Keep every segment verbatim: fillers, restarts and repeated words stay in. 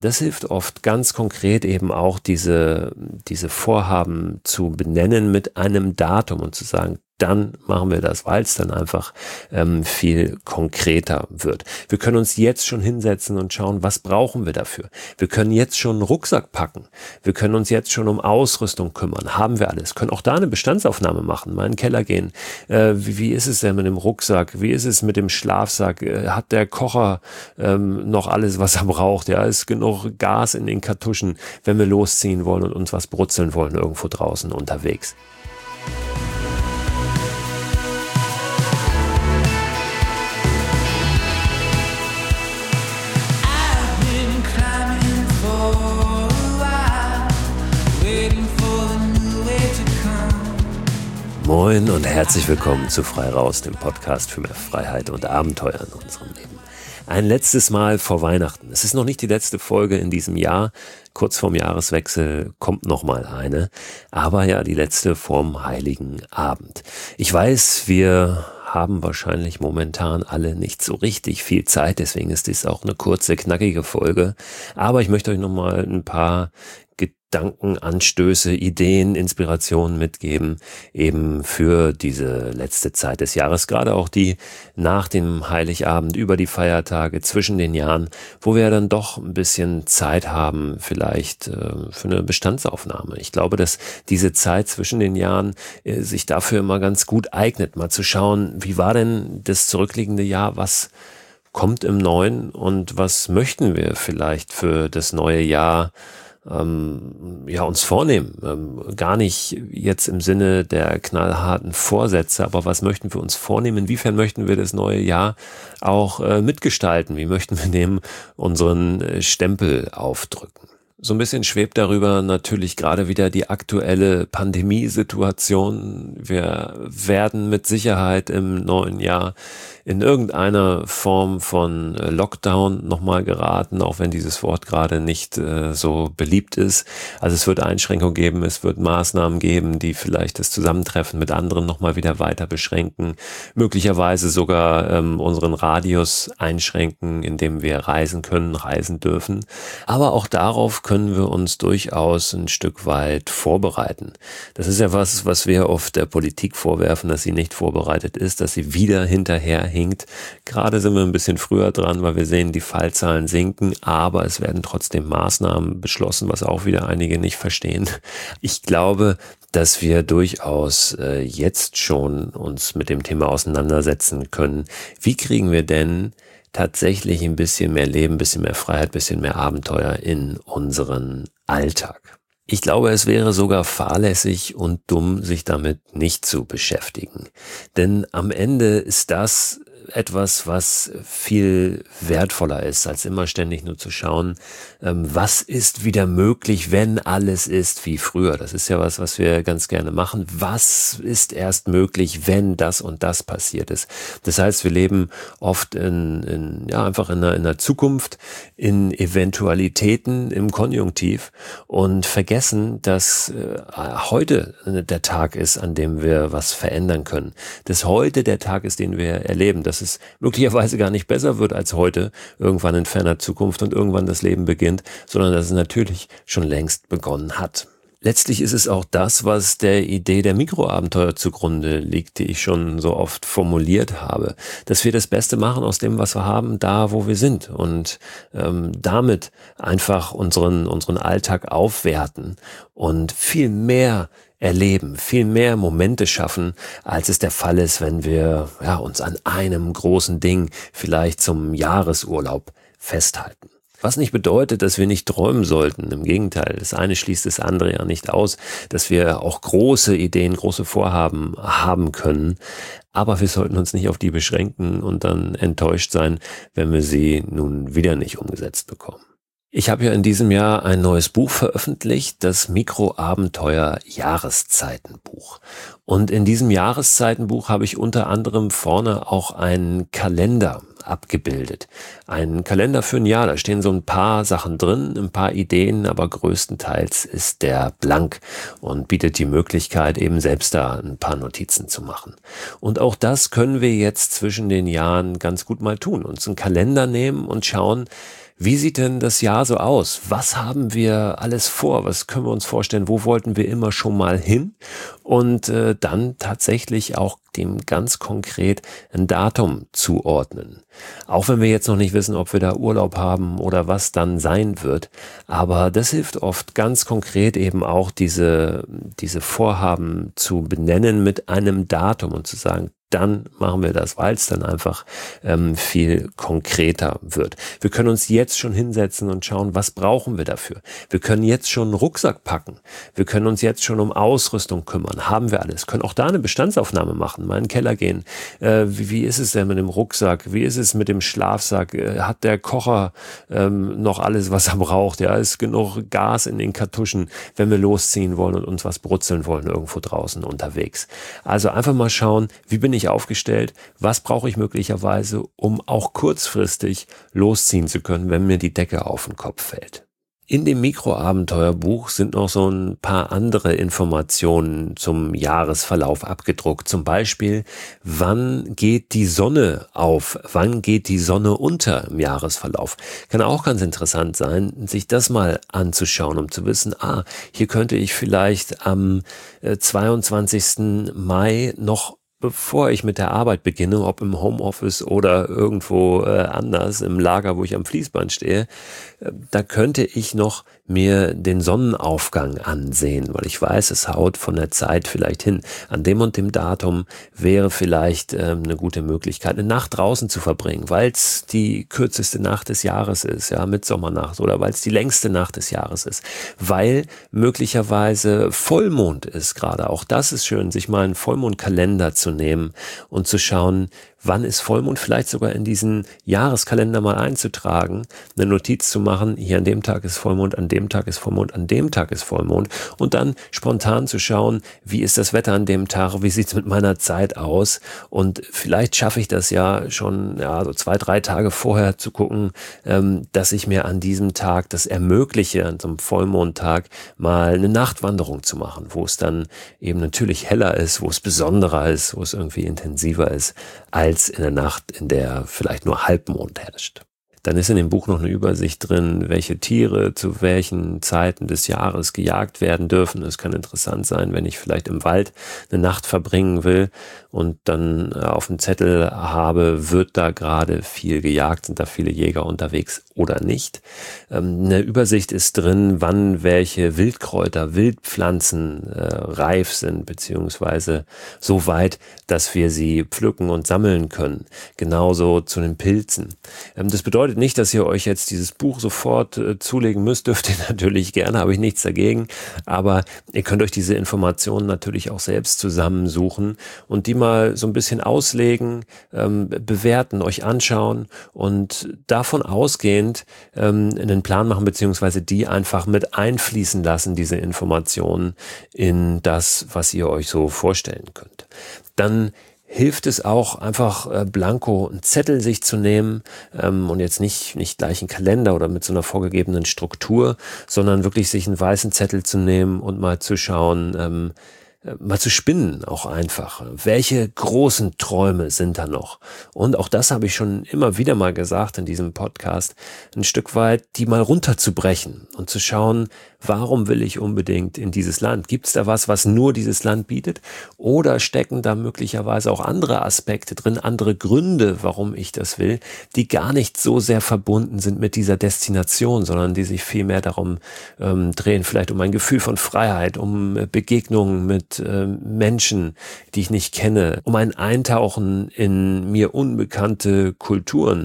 Das hilft oft ganz konkret eben auch diese, diese Vorhaben zu benennen mit einem Datum und zu sagen, dann machen wir das, weil es dann einfach ähm, viel konkreter wird. Wir können uns jetzt schon hinsetzen und schauen, was brauchen wir dafür. Wir können jetzt schon einen Rucksack packen. Wir können uns jetzt schon um Ausrüstung kümmern. Haben wir alles. Können auch da eine Bestandsaufnahme machen, mal in den Keller gehen. Äh, wie, wie ist es denn mit dem Rucksack? Wie ist es mit dem Schlafsack? Äh, hat der Kocher ähm, noch alles, was er braucht? Ja, ist genug Gas in den Kartuschen, wenn wir losziehen wollen und uns was brutzeln wollen irgendwo draußen unterwegs. Moin und herzlich willkommen zu Frei Raus, dem Podcast für mehr Freiheit und Abenteuer in unserem Leben. Ein letztes Mal vor Weihnachten. Es ist noch nicht die letzte Folge in diesem Jahr. Kurz vorm Jahreswechsel kommt noch mal eine. Aber ja, die letzte vorm Heiligen Abend. Ich weiß, wir haben wahrscheinlich momentan alle nicht so richtig viel Zeit. Deswegen ist dies auch eine kurze, knackige Folge. Aber ich möchte euch noch mal ein paar Gedanken, Anstöße, Ideen, Inspirationen mitgeben, eben für diese letzte Zeit des Jahres, gerade auch die nach dem Heiligabend, über die Feiertage, zwischen den Jahren, wo wir dann doch ein bisschen Zeit haben, vielleicht äh, für eine Bestandsaufnahme. Ich glaube, dass diese Zeit zwischen den Jahren äh, sich dafür immer ganz gut eignet, mal zu schauen, wie war denn das zurückliegende Jahr, was kommt im Neuen und was möchten wir vielleicht für das neue Jahr Ähm, ja, uns vornehmen. Ähm, gar nicht jetzt im Sinne der knallharten Vorsätze, aber was möchten wir uns vornehmen? Inwiefern möchten wir das neue Jahr auch äh, mitgestalten? Wie möchten wir dem unseren äh, Stempel aufdrücken? So ein bisschen schwebt darüber natürlich gerade wieder die aktuelle Pandemiesituation. Wir werden mit Sicherheit im neuen Jahr in irgendeiner Form von Lockdown nochmal geraten, auch wenn dieses Wort gerade nicht äh, so beliebt ist. Also es wird Einschränkungen geben, es wird Maßnahmen geben, die vielleicht das Zusammentreffen mit anderen nochmal wieder weiter beschränken, möglicherweise sogar ähm, unseren Radius einschränken, indem wir reisen können, reisen dürfen. Aber auch darauf können wir uns durchaus ein Stück weit vorbereiten. Das ist ja was, was wir oft der Politik vorwerfen, dass sie nicht vorbereitet ist, dass sie wieder hinterher hinkt. Gerade sind wir ein bisschen früher dran, weil wir sehen, die Fallzahlen sinken, aber es werden trotzdem Maßnahmen beschlossen, was auch wieder einige nicht verstehen. Ich glaube, dass wir durchaus äh, jetzt schon uns mit dem Thema auseinandersetzen können. Wie kriegen wir denn tatsächlich ein bisschen mehr Leben, ein bisschen mehr Freiheit, ein bisschen mehr Abenteuer in unseren Alltag? Ich glaube, es wäre sogar fahrlässig und dumm, sich damit nicht zu beschäftigen. Denn am Ende ist das etwas, was viel wertvoller ist, als immer ständig nur zu schauen, ähm, was ist wieder möglich, wenn alles ist wie früher. Das ist ja was, was wir ganz gerne machen. Was ist erst möglich, wenn das und das passiert ist? Das heißt, wir leben oft in, in ja einfach in einer, in einer Zukunft, in Eventualitäten, im Konjunktiv und vergessen, dass äh, heute der Tag ist, an dem wir was verändern können. Dass heute der Tag ist, den wir erleben. Dass es möglicherweise gar nicht besser wird als heute, irgendwann in ferner Zukunft und irgendwann das Leben beginnt, sondern dass es natürlich schon längst begonnen hat. Letztlich ist es auch das, was der Idee der Mikroabenteuer zugrunde liegt, die ich schon so oft formuliert habe, dass wir das Beste machen aus dem, was wir haben, da wo wir sind und ähm, damit einfach unseren unseren Alltag aufwerten und viel mehr erleben, viel mehr Momente schaffen, als es der Fall ist, wenn wir ja, uns an einem großen Ding vielleicht zum Jahresurlaub festhalten. Was nicht bedeutet, dass wir nicht träumen sollten. Im Gegenteil, das eine schließt das andere ja nicht aus, dass wir auch große Ideen, große Vorhaben haben können. Aber wir sollten uns nicht auf die beschränken und dann enttäuscht sein, wenn wir sie nun wieder nicht umgesetzt bekommen. Ich habe ja in diesem Jahr ein neues Buch veröffentlicht, das Mikroabenteuer Jahreszeitenbuch. Und in diesem Jahreszeitenbuch habe ich unter anderem vorne auch einen Kalender abgebildet. Ein Kalender für ein Jahr, da stehen so ein paar Sachen drin, ein paar Ideen, aber größtenteils ist der blank und bietet die Möglichkeit, eben selbst da ein paar Notizen zu machen. Und auch das können wir jetzt zwischen den Jahren ganz gut mal tun, uns einen Kalender nehmen und schauen, Wie sieht denn das Jahr so aus? Was haben wir alles vor? Was können wir uns vorstellen? Wo wollten wir immer schon mal hin? Und äh, dann tatsächlich auch dem ganz konkret ein Datum zuordnen. Auch wenn wir jetzt noch nicht wissen, ob wir da Urlaub haben oder was dann sein wird. Aber das hilft oft ganz konkret eben auch diese, diese Vorhaben zu benennen mit einem Datum und zu sagen, dann machen wir das, weil es dann einfach ähm, viel konkreter wird. Wir können uns jetzt schon hinsetzen und schauen, was brauchen wir dafür. Wir können jetzt schon einen Rucksack packen. Wir können uns jetzt schon um Ausrüstung kümmern. Haben wir alles. Können auch da eine Bestandsaufnahme machen, mal in den Keller gehen. Äh, wie, wie ist es denn mit dem Rucksack? Wie ist es mit dem Schlafsack? Äh, hat der Kocher ähm, noch alles, was er braucht? Ja, ist genug Gas in den Kartuschen, wenn wir losziehen wollen und uns was brutzeln wollen irgendwo draußen unterwegs. Also einfach mal schauen, wie bin ich aufgestellt, was brauche ich möglicherweise, um auch kurzfristig losziehen zu können, wenn mir die Decke auf den Kopf fällt. In dem Mikroabenteuerbuch sind noch so ein paar andere Informationen zum Jahresverlauf abgedruckt. Zum Beispiel, wann geht die Sonne auf? Wann geht die Sonne unter im Jahresverlauf? Kann auch ganz interessant sein, sich das mal anzuschauen, um zu wissen, ah, hier könnte ich vielleicht am zweiundzwanzigsten Mai noch, bevor ich mit der Arbeit beginne, ob im Homeoffice oder irgendwo äh, anders, im Lager, wo ich am Fließband stehe, äh, da könnte ich noch mir den Sonnenaufgang ansehen, weil ich weiß, es haut von der Zeit vielleicht hin. An dem und dem Datum wäre vielleicht ähm, eine gute Möglichkeit, eine Nacht draußen zu verbringen, weil es die kürzeste Nacht des Jahres ist, ja, Mitsommernacht, oder weil es die längste Nacht des Jahres ist, weil möglicherweise Vollmond ist gerade. Auch das ist schön, sich mal einen Vollmondkalender zu nehmen und zu schauen, wann ist Vollmond, vielleicht sogar in diesen Jahreskalender mal einzutragen, eine Notiz zu machen, hier an dem Tag ist Vollmond, an dem Tag ist Vollmond, an dem Tag ist Vollmond und dann spontan zu schauen, wie ist das Wetter an dem Tag, wie sieht es mit meiner Zeit aus und vielleicht schaffe ich das ja schon ja so zwei, drei Tage vorher zu gucken, ähm, dass ich mir an diesem Tag das ermögliche, an so einem Vollmondtag mal eine Nachtwanderung zu machen, wo es dann eben natürlich heller ist, wo es besonderer ist, wo es irgendwie intensiver ist, als in der Nacht, in der vielleicht nur Halbmond herrscht. Dann ist in dem Buch noch eine Übersicht drin, welche Tiere zu welchen Zeiten des Jahres gejagt werden dürfen. Es kann interessant sein, wenn ich vielleicht im Wald eine Nacht verbringen will und dann auf dem Zettel habe, wird da gerade viel gejagt, sind da viele Jäger unterwegs oder nicht. Eine Übersicht ist drin, wann welche Wildkräuter, Wildpflanzen äh, reif sind, beziehungsweise so weit, dass wir sie pflücken und sammeln können. Genauso zu den Pilzen. Ähm, das bedeutet nicht, dass ihr euch jetzt dieses Buch sofort äh, zulegen müsst, dürft ihr natürlich gerne, habe ich nichts dagegen, aber ihr könnt euch diese Informationen natürlich auch selbst zusammensuchen und die mal so ein bisschen auslegen, ähm, bewerten, euch anschauen und davon ausgehend ähm, einen Plan machen, beziehungsweise die einfach mit einfließen lassen, diese Informationen in das, was ihr euch so vorstellen könnt. Dann hilft es auch einfach äh, blanko einen Zettel sich zu nehmen ähm, und jetzt nicht nicht gleich einen Kalender oder mit so einer vorgegebenen Struktur, sondern wirklich sich einen weißen Zettel zu nehmen und mal zu schauen, ähm, mal zu spinnen auch einfach. Welche großen Träume sind da noch? Und auch das habe ich schon immer wieder mal gesagt in diesem Podcast, ein Stück weit die mal runterzubrechen und zu schauen, warum will ich unbedingt in dieses Land? Gibt es da was, was nur dieses Land bietet? Oder stecken da möglicherweise auch andere Aspekte drin, andere Gründe, warum ich das will, die gar nicht so sehr verbunden sind mit dieser Destination, sondern die sich viel mehr darum ähm, drehen, vielleicht um ein Gefühl von Freiheit, um äh, Begegnungen mit äh, Menschen, die ich nicht kenne, um ein Eintauchen in mir unbekannte Kulturen.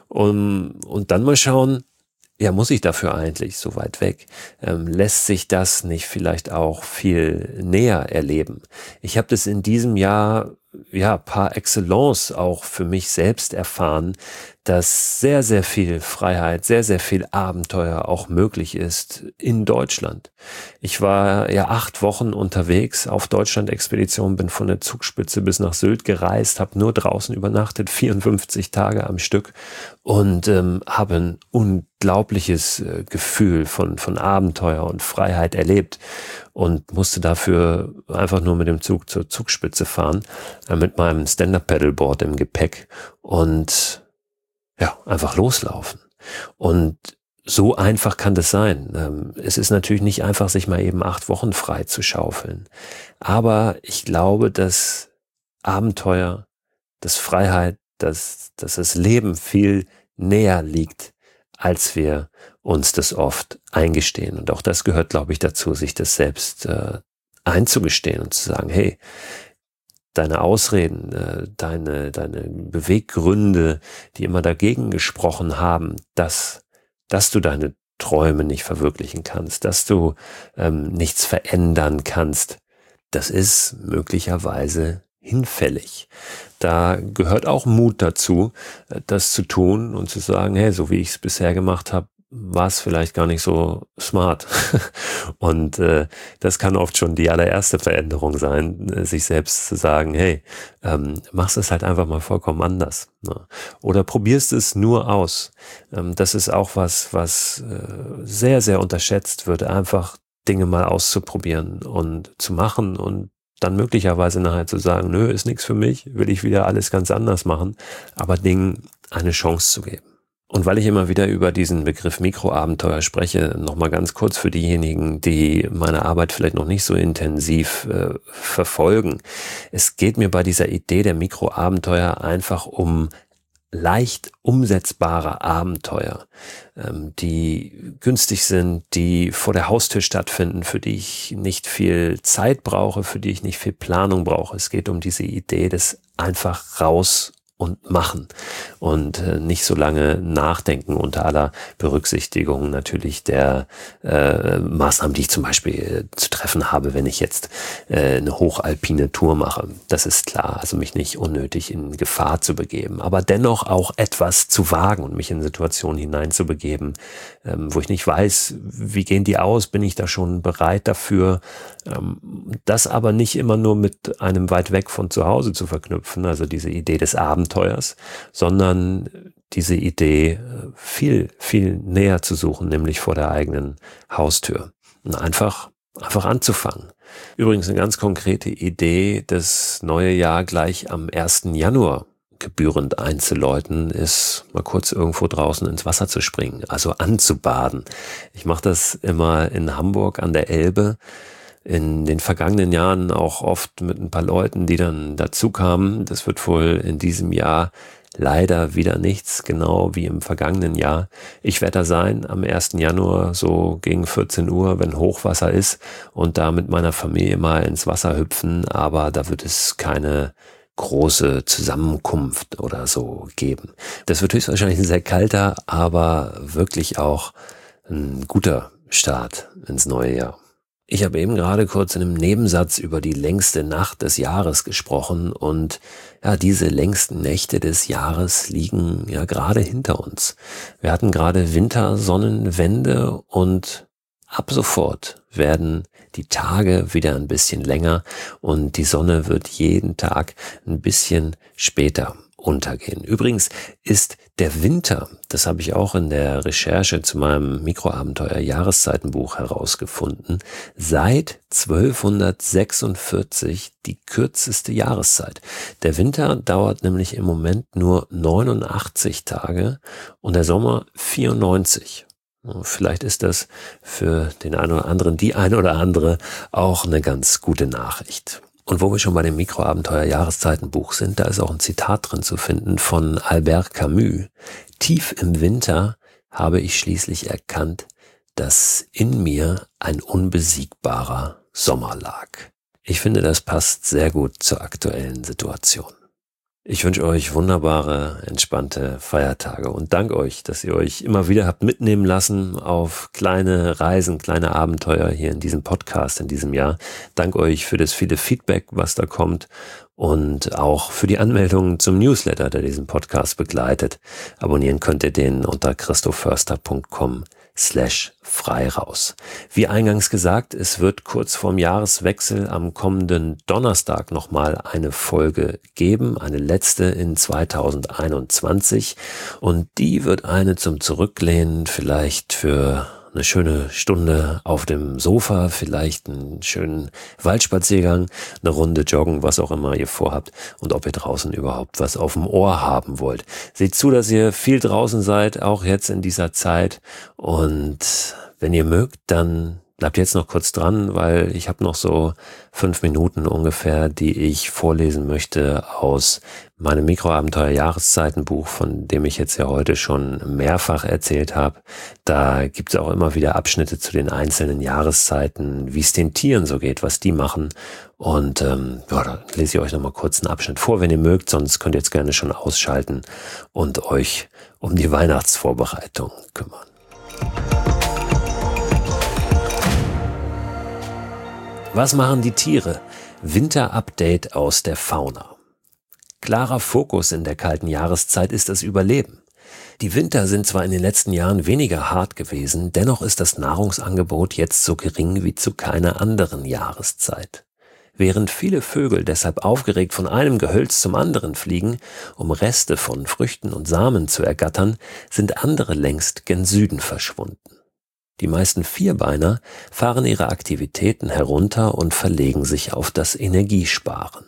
Um, und dann mal schauen, ja, muss ich dafür eigentlich so weit weg? Ähm, lässt sich das nicht vielleicht auch viel näher erleben? Ich habe das in diesem Jahr ja par excellence auch für mich selbst erfahren, dass sehr, sehr viel Freiheit, sehr, sehr viel Abenteuer auch möglich ist in Deutschland. Ich war ja acht Wochen unterwegs auf Deutschland-Expedition, bin von der Zugspitze bis nach Sylt gereist, habe nur draußen übernachtet, vierundfünfzig Tage am Stück und ähm, habe ein unglaubliches äh, Gefühl von, von Abenteuer und Freiheit erlebt und musste dafür einfach nur mit dem Zug zur Zugspitze fahren, äh, mit meinem Stand-Up-Paddleboard im Gepäck und ja, einfach loslaufen. Und so einfach kann das sein. Es ist natürlich nicht einfach, sich mal eben acht Wochen frei zu schaufeln. Aber ich glaube, dass Abenteuer, dass Freiheit, dass, dass das Leben viel näher liegt, als wir uns das oft eingestehen. Und auch das gehört, glaube ich, dazu, sich das selbst äh, einzugestehen und zu sagen, hey, deine Ausreden, äh, deine, deine Beweggründe, die immer dagegen gesprochen haben, dass, dass du deine Träume nicht verwirklichen kannst, dass du ähm, nichts verändern kannst, das ist möglicherweise hinfällig. Da gehört auch Mut dazu, das zu tun und zu sagen, hey, so wie ich es bisher gemacht habe, war es vielleicht gar nicht so smart. Und äh, das kann oft schon die allererste Veränderung sein, äh, sich selbst zu sagen, hey, ähm, machst es halt einfach mal vollkommen anders. Ne? Oder probierst es nur aus. Ähm, das ist auch was, was äh, sehr, sehr unterschätzt wird, einfach Dinge mal auszuprobieren und zu machen und dann möglicherweise nachher zu sagen, nö, ist nichts für mich, will ich wieder alles ganz anders machen, aber Dingen eine Chance zu geben. Und weil ich immer wieder über diesen Begriff Mikroabenteuer spreche, nochmal ganz kurz für diejenigen, die meine Arbeit vielleicht noch nicht so intensiv äh, verfolgen. Es geht mir bei dieser Idee der Mikroabenteuer einfach um leicht umsetzbare Abenteuer, ähm, die günstig sind, die vor der Haustür stattfinden, für die ich nicht viel Zeit brauche, für die ich nicht viel Planung brauche. Es geht um diese Idee des einfach raus und machen und äh, nicht so lange nachdenken, unter aller Berücksichtigung natürlich der äh, Maßnahmen, die ich zum Beispiel äh, zu treffen habe, wenn ich jetzt äh, eine hochalpine Tour mache. Das ist klar, also mich nicht unnötig in Gefahr zu begeben, aber dennoch auch etwas zu wagen und mich in Situationen hineinzubegeben, ähm, wo ich nicht weiß, wie gehen die aus, bin ich da schon bereit dafür, ähm, das aber nicht immer nur mit einem weit weg von zu Hause zu verknüpfen, also diese Idee des Abenteuers, sondern diese Idee viel, viel näher zu suchen, nämlich vor der eigenen Haustür. Und einfach, einfach anzufangen. Übrigens eine ganz konkrete Idee, das neue Jahr gleich am ersten Januar gebührend einzuläuten, ist mal kurz irgendwo draußen ins Wasser zu springen, also anzubaden. Ich mache das immer in Hamburg an der Elbe. In den vergangenen Jahren auch oft mit ein paar Leuten, die dann dazu kamen. Das wird wohl in diesem Jahr leider wieder nichts, genau wie im vergangenen Jahr. Ich werde da sein am ersten Januar so gegen vierzehn Uhr, wenn Hochwasser ist und da mit meiner Familie mal ins Wasser hüpfen, aber da wird es keine große Zusammenkunft oder so geben. Das wird höchstwahrscheinlich ein sehr kalter, aber wirklich auch ein guter Start ins neue Jahr. Ich habe eben gerade kurz in einem Nebensatz über die längste Nacht des Jahres gesprochen und ja, diese längsten Nächte des Jahres liegen ja gerade hinter uns. Wir hatten gerade Wintersonnenwende und ab sofort werden die Tage wieder ein bisschen länger und die Sonne wird jeden Tag ein bisschen später untergehen. Übrigens ist der Winter, das habe ich auch in der Recherche zu meinem Mikroabenteuer-Jahreszeitenbuch herausgefunden, seit zwölfhundertsechsundvierzig die kürzeste Jahreszeit. Der Winter dauert nämlich im Moment nur neunundachtzig Tage und der Sommer vierundneunzig. Vielleicht ist das für den einen oder anderen, die eine oder andere auch eine ganz gute Nachricht. Und wo wir schon bei dem Mikroabenteuer-Jahreszeitenbuch sind, da ist auch ein Zitat drin zu finden von Albert Camus. Tief im Winter habe ich schließlich erkannt, dass in mir ein unbesiegbarer Sommer lag. Ich finde, das passt sehr gut zur aktuellen Situation. Ich wünsche euch wunderbare, entspannte Feiertage und danke euch, dass ihr euch immer wieder habt mitnehmen lassen auf kleine Reisen, kleine Abenteuer hier in diesem Podcast in diesem Jahr. Danke euch für das viele Feedback, was da kommt und auch für die Anmeldungen zum Newsletter, der diesen Podcast begleitet. Abonnieren könnt ihr den unter christoförster punkt com slash frei raus. Wie eingangs gesagt, es wird kurz vorm Jahreswechsel am kommenden Donnerstag nochmal eine Folge geben, eine letzte in zweitausendeinundzwanzig und die wird eine zum Zurücklehnen vielleicht für eine schöne Stunde auf dem Sofa, vielleicht einen schönen Waldspaziergang, eine Runde joggen, was auch immer ihr vorhabt und ob ihr draußen überhaupt was auf dem Ohr haben wollt. Seht zu, dass ihr viel draußen seid, auch jetzt in dieser Zeit, und wenn ihr mögt, dann bleibt jetzt noch kurz dran, weil ich habe noch so fünf Minuten ungefähr, die ich vorlesen möchte aus meinem Mikroabenteuer-Jahreszeitenbuch, von dem ich jetzt ja heute schon mehrfach erzählt habe. Da gibt es auch immer wieder Abschnitte zu den einzelnen Jahreszeiten, wie es den Tieren so geht, was die machen. Und ähm, ja, da lese ich euch nochmal kurz einen Abschnitt vor, wenn ihr mögt, sonst könnt ihr jetzt gerne schon ausschalten und euch um die Weihnachtsvorbereitung kümmern. Was machen die Tiere? Winter-Update aus der Fauna. Klarer Fokus in der kalten Jahreszeit ist das Überleben. Die Winter sind zwar in den letzten Jahren weniger hart gewesen, dennoch ist das Nahrungsangebot jetzt so gering wie zu keiner anderen Jahreszeit. Während viele Vögel deshalb aufgeregt von einem Gehölz zum anderen fliegen, um Reste von Früchten und Samen zu ergattern, sind andere längst gen Süden verschwunden. Die meisten Vierbeiner fahren ihre Aktivitäten herunter und verlegen sich auf das Energiesparen.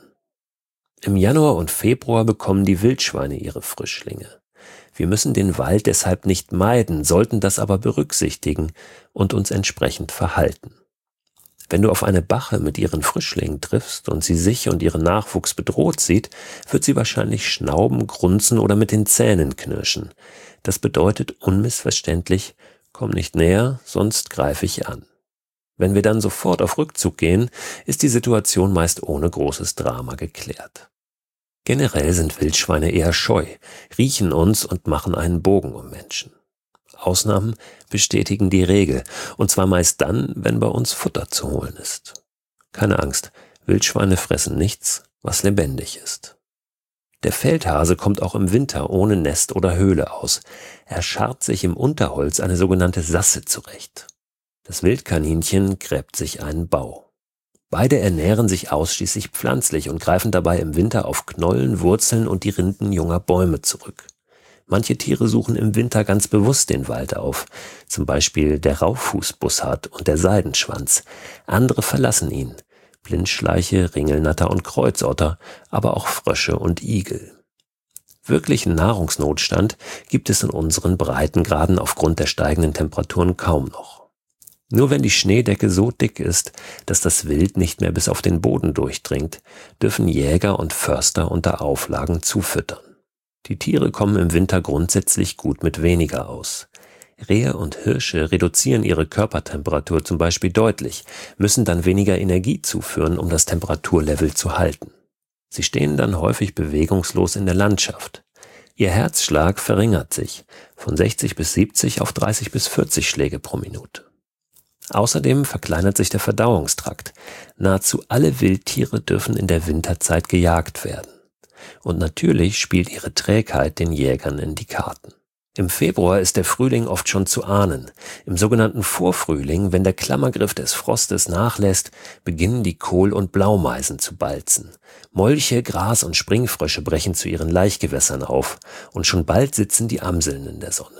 Im Januar und Februar bekommen die Wildschweine ihre Frischlinge. Wir müssen den Wald deshalb nicht meiden, sollten das aber berücksichtigen und uns entsprechend verhalten. Wenn du auf eine Bache mit ihren Frischlingen triffst und sie sich und ihren Nachwuchs bedroht sieht, wird sie wahrscheinlich schnauben, grunzen oder mit den Zähnen knirschen. Das bedeutet unmissverständlich: Komm nicht näher, sonst greife ich an. Wenn wir dann sofort auf Rückzug gehen, ist die Situation meist ohne großes Drama geklärt. Generell sind Wildschweine eher scheu, riechen uns und machen einen Bogen um Menschen. Ausnahmen bestätigen die Regel, und zwar meist dann, wenn bei uns Futter zu holen ist. Keine Angst, Wildschweine fressen nichts, was lebendig ist. Der Feldhase kommt auch im Winter ohne Nest oder Höhle aus. Er scharrt sich im Unterholz eine sogenannte Sasse zurecht. Das Wildkaninchen gräbt sich einen Bau. Beide ernähren sich ausschließlich pflanzlich und greifen dabei im Winter auf Knollen, Wurzeln und die Rinden junger Bäume zurück. Manche Tiere suchen im Winter ganz bewusst den Wald auf, zum Beispiel der Rauchfußbussard und der Seidenschwanz. Andere verlassen ihn. Blindschleiche, Ringelnatter und Kreuzotter, aber auch Frösche und Igel. Wirklichen Nahrungsnotstand gibt es in unseren Breitengraden aufgrund der steigenden Temperaturen kaum noch. Nur wenn die Schneedecke so dick ist, dass das Wild nicht mehr bis auf den Boden durchdringt, dürfen Jäger und Förster unter Auflagen zufüttern. Die Tiere kommen im Winter grundsätzlich gut mit weniger aus. Rehe und Hirsche reduzieren ihre Körpertemperatur zum Beispiel deutlich, müssen dann weniger Energie zuführen, um das Temperaturlevel zu halten. Sie stehen dann häufig bewegungslos in der Landschaft. Ihr Herzschlag verringert sich von sechzig bis siebzig auf dreißig bis vierzig Schläge pro Minute. Außerdem verkleinert sich der Verdauungstrakt. Nahezu alle Wildtiere dürfen in der Winterzeit gejagt werden. Und natürlich spielt ihre Trägheit den Jägern in die Karten. Im Februar ist der Frühling oft schon zu ahnen. Im sogenannten Vorfrühling, wenn der Klammergriff des Frostes nachlässt, beginnen die Kohl- und Blaumeisen zu balzen. Molche, Gras- und Springfrösche brechen zu ihren Laichgewässern auf und schon bald sitzen die Amseln in der Sonne.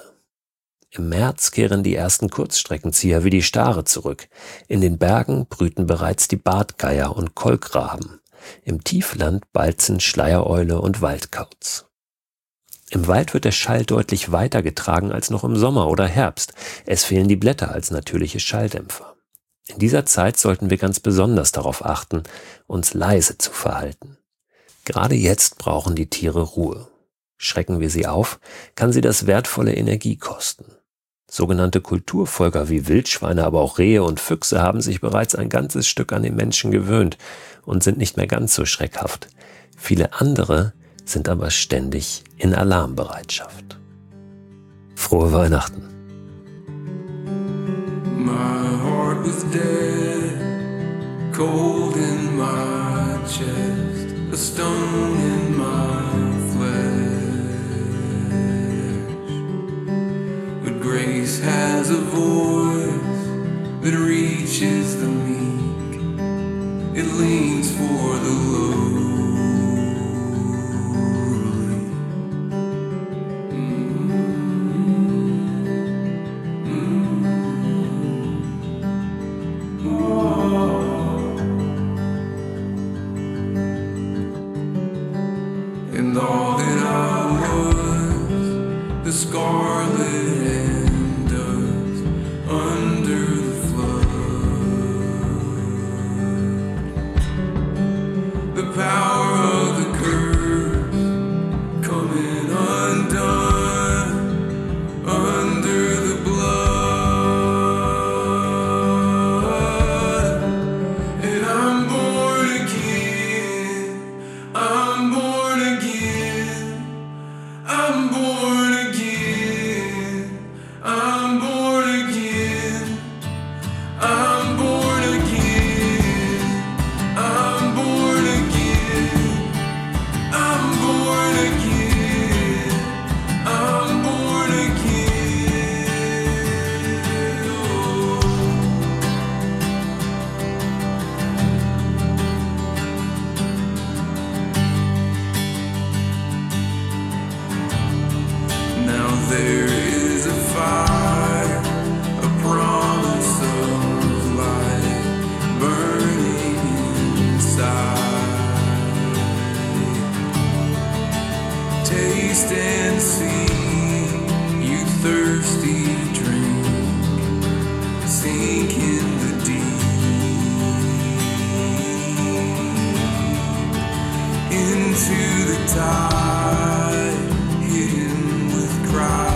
Im März kehren die ersten Kurzstreckenzieher wie die Stare zurück. In den Bergen brüten bereits die Bartgeier und Kolkraben. Im Tiefland balzen Schleiereule und Waldkauz. Im Wald wird der Schall deutlich weiter getragen als noch im Sommer oder Herbst. Es fehlen die Blätter als natürliche Schalldämpfer. In dieser Zeit sollten wir ganz besonders darauf achten, uns leise zu verhalten. Gerade jetzt brauchen die Tiere Ruhe. Schrecken wir sie auf, kann sie das wertvolle Energie kosten. Sogenannte Kulturvölker wie Wildschweine, aber auch Rehe und Füchse haben sich bereits ein ganzes Stück an den Menschen gewöhnt und sind nicht mehr ganz so schreckhaft. Viele andere sind aber ständig in Alarmbereitschaft. Frohe Weihnachten! My heart was dead, cold in my chest, a stone in my flesh. But grace has a voice that reaches the meek, it leans for the low. Mm-hmm. Mm-hmm. sink in the deep, into the tide, hidden with pride.